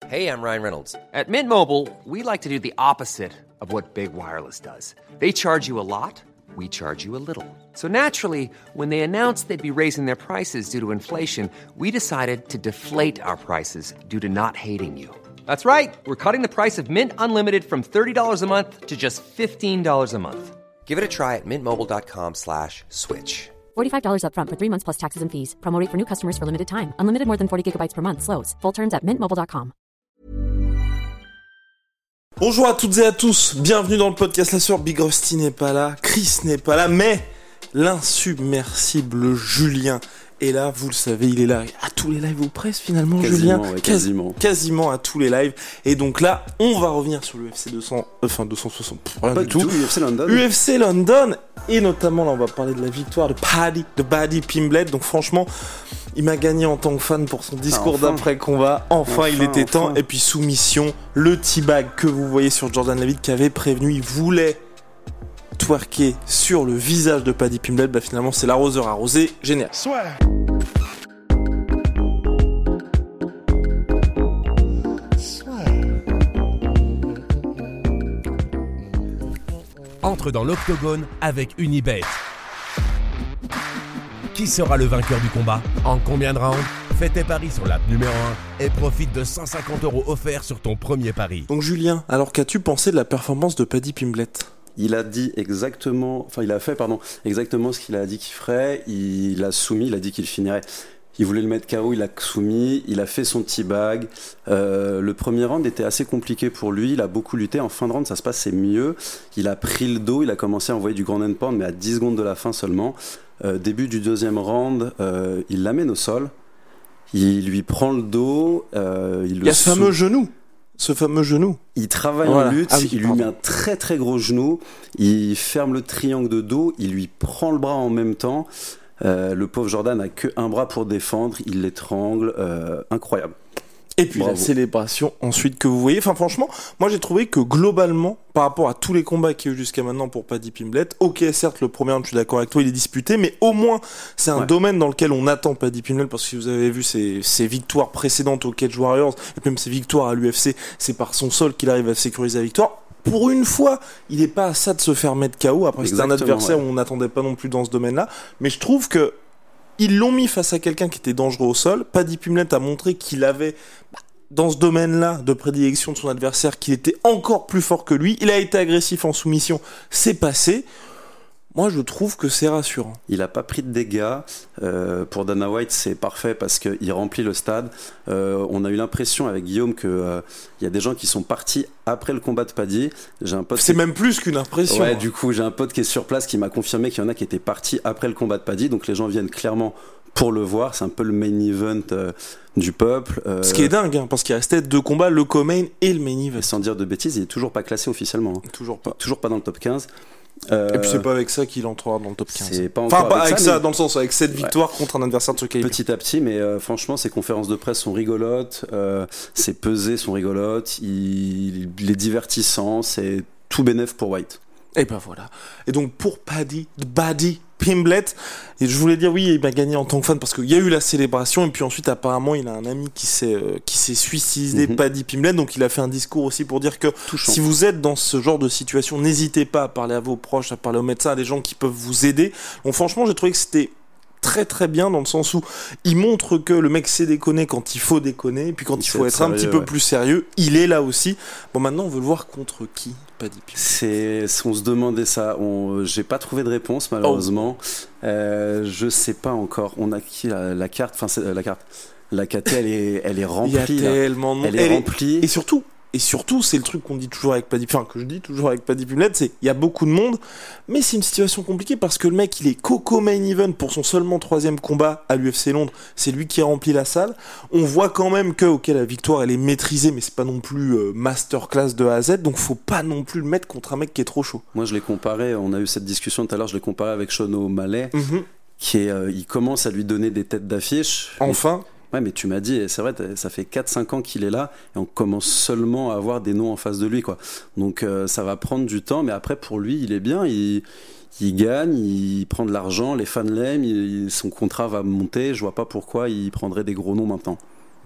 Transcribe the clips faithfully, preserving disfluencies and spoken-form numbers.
Hey, I'm Ryan Reynolds. At Mint Mobile, we like to do the opposite of what Big Wireless does. They charge you a lot, we charge you a little. So naturally, when they announced they'd be raising their prices due to inflation, we decided to deflate our prices due to not hating you. That's right. We're cutting the price of Mint Unlimited from thirty dollars a month to just fifteen dollars a month. Give it a try at mintmobile.com slash switch. forty-five dollars up front for three months plus taxes and fees. Promo rate for new customers for limited time. Unlimited more than forty gigabytes per month. Slows full terms at mint mobile dot com. Bonjour à toutes et à tous, bienvenue dans le podcast La Sœur. Big Rusty n'est pas là, Chris n'est pas là, mais l'insubmersible Julien est là, vous le savez, il est là à tous les lives ou presque finalement, quasiment, Julien ouais, quasiment. Quas- quasiment à tous les lives, et donc là, on va revenir sur l'U F C deux cents, enfin deux cent soixante, pff, rien Pas du tout, tout, U F C London. U F C London, et notamment là on va parler de la victoire de Paddy, de Paddy Pimblett, donc franchement, il m'a gagné en tant que fan pour son discours ah, enfin. d'après-combat. Enfin, Enfin, il était enfin. temps. Et puis, soumission, le teabag que vous voyez sur Jordan Leavitt qui avait prévenu, il voulait twerker sur le visage de Paddy Pimblett. Bah, finalement, c'est l'arroseur arrosé. Génial. Swear. Entre dans l'octogone avec Unibet. Qui sera le vainqueur du combat? En combien de rounds? Fais tes paris sur l'app numéro un et profite de cent cinquante euros offerts sur ton premier pari. Donc, Julien, alors qu'as-tu pensé de la performance de Paddy Pimblett? Il a dit exactement, enfin il a fait pardon, exactement ce qu'il a dit qu'il ferait. Il a soumis, il a dit qu'il finirait. Il voulait le mettre K O, il a soumis, il a fait son teabag. Euh, le premier round était assez compliqué pour lui, il a beaucoup lutté. En fin de round, ça se passait mieux. Il a pris le dos, il a commencé à envoyer du grand end pound, mais à dix secondes de la fin seulement. Euh, début du deuxième round, euh, il l'amène au sol. Il lui prend le dos. Euh, il, Il le y a ce sou- fameux genou. Ce fameux genou. Il travaille Voilà. en lutte, Ah oui, il lui pardon. met un très très gros genou. Il ferme le triangle de dos, il lui prend le bras en même temps. Euh, le pauvre Jordan n'a qu'un bras pour défendre, il l'étrangle, euh, incroyable. Et puis Bravo. la célébration ensuite que vous voyez. Enfin franchement, moi j'ai trouvé que globalement, par rapport à tous les combats qu'il y a eu jusqu'à maintenant pour Paddy Pimblett, ok certes le premier round, je suis d'accord avec toi, il est disputé, mais au moins c'est un Ouais. domaine dans lequel on attend Paddy Pimblett, parce que si vous avez vu ses, ses victoires précédentes au Cage Warriors, et même ses victoires à l'U F C, c'est par son sol qu'il arrive à sécuriser la victoire. Pour une fois, il n'est pas à ça de se faire mettre K O. Après, c'est un Exactement, adversaire ouais. où on n'attendait pas non plus dans ce domaine-là. Mais je trouve que ils l'ont mis face à quelqu'un qui était dangereux au sol. Paddy Pimblett a montré qu'il avait, dans ce domaine-là de prédilection de son adversaire, qu'il était encore plus fort que lui. Il a été agressif en soumission, c'est passé. Moi, je trouve que c'est rassurant. Il n'a pas pris de dégâts. Euh, pour Dana White, c'est parfait parce qu'il remplit le stade. Euh, on a eu l'impression avec Guillaume qu'il euh, y a des gens qui sont partis après le combat de Paddy. J'ai un pote C'est qui... même plus qu'une impression. Ouais, du coup, j'ai un pote qui est sur place qui m'a confirmé qu'il y en a qui étaient partis après le combat de Paddy. Donc les gens viennent clairement pour le voir. C'est un peu le main event euh, du peuple. Euh, Ce qui est dingue, hein, parce qu'il restait deux combats, le co-main et le main event. et sans dire de bêtises, il est toujours pas classé officiellement. hein. Toujours pas. Toujours pas dans le top quinze. Euh, Et puis c'est pas avec ça qu'il entrera dans le top quinze. c'est pas encore Enfin, pas avec avec ça, ça, mais- dans le sens, avec cette victoire contre un adversaire de ce calibre. Petit à petit, mais euh, franchement, ses conférences de presse sont rigolotes, euh, ses pesées sont rigolotes, il, il est divertissant, c'est tout bénef pour White. Et ben voilà. Et donc pour Paddy, Paddy Pimblett, et je voulais dire oui, il m'a gagné en tant que fan parce qu'il y a eu la célébration et puis ensuite apparemment il a un ami qui s'est euh, qui s'est suicidé, Mhm. Paddy Pimblett, donc il a fait un discours aussi pour dire que Touchant. si vous êtes dans ce genre de situation, n'hésitez pas à parler à vos proches, à parler aux médecins, à des gens qui peuvent vous aider. Donc franchement, j'ai trouvé que c'était très très bien dans le sens où il montre que le mec sait déconner quand il faut déconner, et puis quand il, Il faut sait être être un petit sérieux, peu ouais. plus sérieux, il est là aussi. Bon, maintenant on veut le voir contre qui, Paddy Pimblett? C'est, on se demandait ça, on, j'ai pas trouvé de réponse malheureusement. Euh, je sais pas encore. On a qui la, la carte, enfin c'est, euh, la carte, la K T elle est, elle est Il y a remplie. là. tellement de monde. Elle est Elle est- remplie. Et surtout, et surtout, c'est le truc qu'on dit toujours avec Paddy, enfin que je dis toujours avec Paddy Pimblett, c'est il y a beaucoup de monde, mais c'est une situation compliquée parce que le mec il est coco main event pour son seulement troisième combat à l'U F C Londres, c'est lui qui a rempli la salle. On voit quand même que ok la victoire elle est maîtrisée, mais c'est pas non plus euh, masterclass de A à Z, donc faut pas non plus le mettre contre un mec qui est trop chaud. Moi je l'ai comparé, on a eu cette discussion tout à l'heure, je l'ai comparé avec Sean O'Malley, qui est, euh, il commence à lui donner des têtes d'affiche. Enfin. Ouais, mais tu m'as dit, et c'est vrai, ça fait quatre cinq ans qu'il est là, et on commence seulement à avoir des noms en face de lui, quoi. Donc euh, ça va prendre du temps, mais après pour lui, il est bien, il, il gagne, il prend de l'argent, les fans l'aiment, il- son contrat va monter, je vois pas pourquoi il prendrait des gros noms maintenant.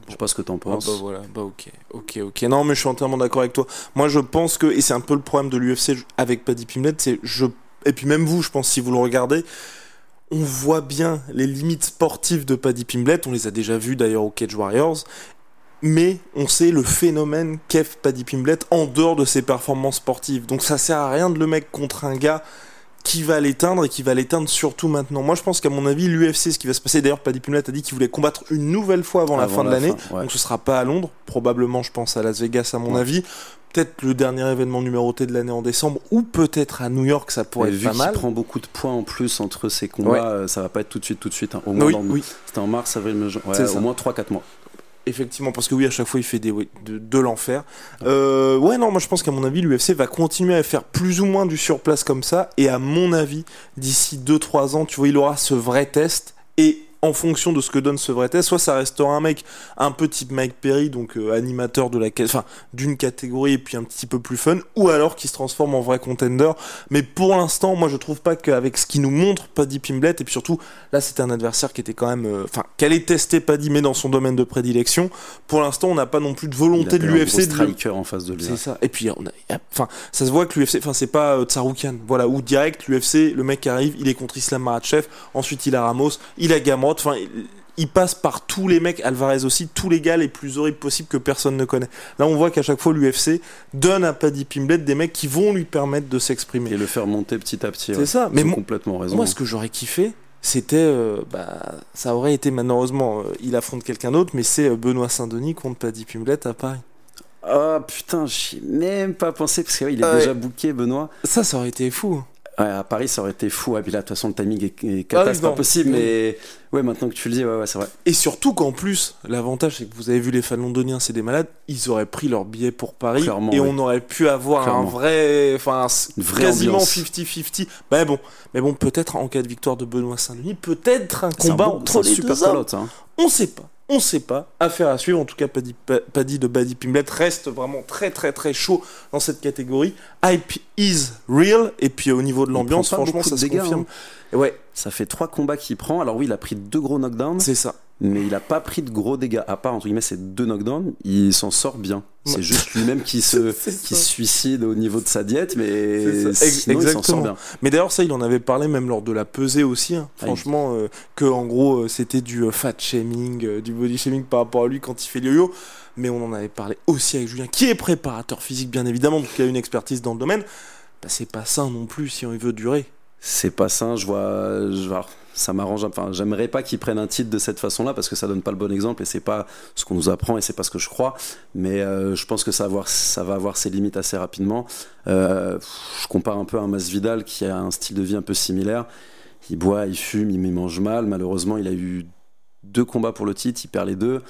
Je sais pas ce que t'en penses. Ah bah voilà, bah ok, ok, ok. Non, mais je suis entièrement d'accord avec toi. Moi, je pense que, et c'est un peu le problème de l'U F C avec Paddy Pimblett, c'est je, et puis même vous, je pense, si vous le regardez, on voit bien les limites sportives de Paddy Pimblett. On les a déjà vues d'ailleurs au Cage Warriors. Mais on sait le phénomène qu'est Paddy Pimblett en dehors de ses performances sportives. Donc ça sert à rien de le mettre contre un gars qui va l'éteindre et qui va l'éteindre surtout maintenant. Moi je pense qu'à mon avis l'U F C, ce qui va se passer, d'ailleurs Paddy Pimblett a dit qu'il voulait combattre une nouvelle fois avant, avant la fin la de l'année, fin, ouais. Donc ce sera pas à Londres, probablement je pense à Las Vegas à mon ouais. avis, peut-être le dernier événement numéroté de l'année en décembre, ou peut-être à New York, ça pourrait et être vu pas mal. Vu qu'il prend beaucoup de points en plus entre ses combats, ouais. ça va pas être tout de suite, tout de suite, hein. Au moins oui, dans, oui. C'était en mars, avril, mai, juin, ouais, au moins trois quatre mois. Effectivement, parce que oui, à chaque fois, il fait des, oui, de, de l'enfer. Euh, ouais, non, moi je pense qu'à mon avis, l'U F C va continuer à faire plus ou moins du surplace comme ça. Et à mon avis, d'ici deux trois ans, tu vois, il aura ce vrai test. Et en fonction de ce que donne ce vrai test, soit ça restera un mec un peu type Mike Perry, donc euh, animateur de la, enfin d'une catégorie et puis un petit peu plus fun, ou alors qui se transforme en vrai contender. Mais pour l'instant, moi je trouve pas qu'avec ce qu'il nous montre Paddy Pimblett, et puis surtout là c'était un adversaire qui était quand même, enfin euh, qu'elle ait testé Paddy mais dans son domaine de prédilection. Pour l'instant, on n'a pas non plus de volonté de l'U F C. Il a un gros striker en face de lui. C'est ça. Et puis on a, enfin ça se voit que l'U F C, enfin c'est pas euh, Tsaroukian, voilà, où direct l'U F C, le mec arrive, il est contre Islam Makhachev, ensuite il a Ramos, il a Gamrot. Enfin, il passe par tous les mecs, Alvarez aussi, tous les gars les plus horribles possibles que personne ne connaît. Là, on voit qu'à chaque fois, l'U F C donne à Paddy Pimblett des mecs qui vont lui permettre de s'exprimer. Et le faire monter petit à petit. C'est ouais. ça. Mais Ils ont mo- complètement raison. Moi, ce que j'aurais kiffé, c'était, euh, bah, ça aurait été malheureusement, euh, il affronte quelqu'un d'autre, mais c'est euh, Benoît Saint-Denis contre Paddy Pimblett à Paris. Oh putain, j'y ai même pas pensé, parce qu'il ouais, est euh, déjà booké, Benoît. Ça, ça aurait été fou. Ouais, à Paris, ça aurait été fou. Et puis là, de toute façon, le timing est, est cata, ah oui, c'est pas possible. Mais ouais, maintenant que tu le dis, ouais, ouais, c'est vrai. Et surtout qu'en plus, l'avantage, c'est que vous avez vu les fans londoniens, c'est des malades. Ils auraient pris leur billet pour Paris. Clairement, et oui. On aurait pu avoir Clairement. un vrai, enfin, quasiment cinquante cinquante. Ben bon, mais bon, peut-être en cas de victoire de Benoît Saint-Denis, peut-être un combat un bon, entre les deux hommes. Hein. On sait pas. On sait pas, affaire à suivre. En tout cas, Paddy, Paddy de Paddy Pimblett reste vraiment très très très chaud dans cette catégorie. Hype is real. Et puis au niveau de l'ambiance, franchement, ça se dégâts, confirme. Hein. Ouais, ça fait trois combats qu'il prend. Alors oui, il a pris deux gros knockdowns. C'est ça. Mais il a pas pris de gros dégâts. À part entre guillemets ces deux knockdowns, il s'en sort bien. C'est ouais. juste lui-même qui se qui se suicide au niveau de sa diète, mais sinon, il s'en sort bien. Mais d'ailleurs ça, il en avait parlé même lors de la pesée aussi. Hein. Ah, franchement, euh, que en gros euh, c'était du euh, fat shaming, euh, du body shaming par rapport à lui quand il fait le yo-yo. Mais on en avait parlé aussi avec Julien, qui est préparateur physique bien évidemment, donc qui a une expertise dans le domaine. Bah, c'est pas sain non plus si on veut durer. C'est pas sain. Je vois, je vois. Ça m'arrange, enfin j'aimerais pas qu'ils prennent un titre de cette façon-là parce que ça donne pas le bon exemple et c'est pas ce qu'on nous apprend et c'est pas ce que je crois, mais euh, je pense que ça va avoir, ça va avoir ses limites assez rapidement. Euh, je compare un peu à un Masvidal qui a un style de vie un peu similaire, il boit, il fume, il mange mal, malheureusement il a eu deux combats pour le titre, il perd les deux.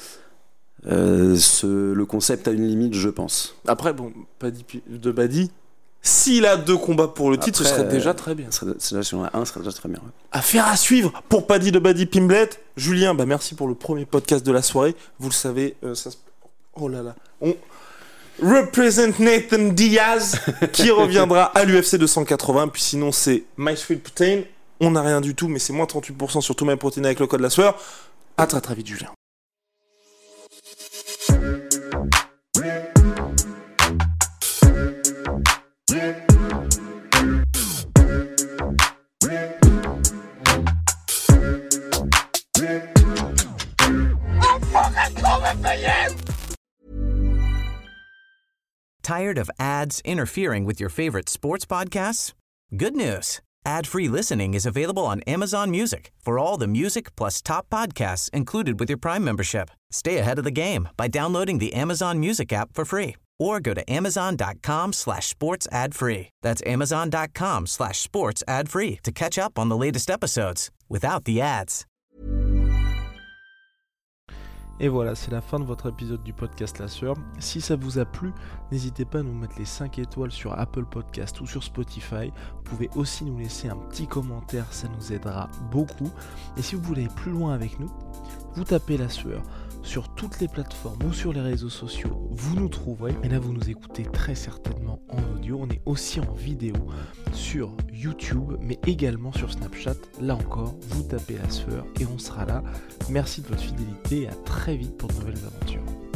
Euh, ce, le concept a une limite, je pense. Après bon, Paddy, de Paddy, s'il a deux combats pour le titre, Après, ce serait déjà très bien. Serait, si on a un, ce serait déjà très bien. Ouais. Affaire à suivre pour Paddy de Paddy Pimblett. Julien, bah merci pour le premier podcast de la soirée. Vous le savez, euh, ça se... oh là là, on represent Nathan Diaz qui reviendra à l'U F C deux cent quatre-vingts. Puis sinon, c'est MySweet Protein. On n'a rien du tout, mais c'est moins trente-huit pour cent sur tout MyProtein avec le code la sueur. À très très vite, Julien. Tired of ads interfering with your favorite sports podcasts? Good news. Ad-free listening is available on Amazon Music for all the music plus top podcasts included with your Prime membership. Stay ahead of the game by downloading the Amazon Music app for free or go to amazon.com slash sports ad free. That's amazon.com slash sports ad free to catch up on the latest episodes without the ads. Et voilà, c'est la fin de votre épisode du podcast La Sueur. Si ça vous a plu, n'hésitez pas à nous mettre les cinq étoiles sur Apple Podcast ou sur Spotify. Vous pouvez aussi nous laisser un petit commentaire, ça nous aidera beaucoup. Et si vous voulez aller plus loin avec nous, vous tapez La Sueur sur toutes les plateformes ou sur les réseaux sociaux, vous nous trouverez. Et là, vous nous écoutez très certainement en audio. On est aussi en vidéo sur YouTube, mais également sur Snapchat. Là encore, vous tapez la sueur et on sera là. Merci de votre fidélité et à très vite pour de nouvelles aventures.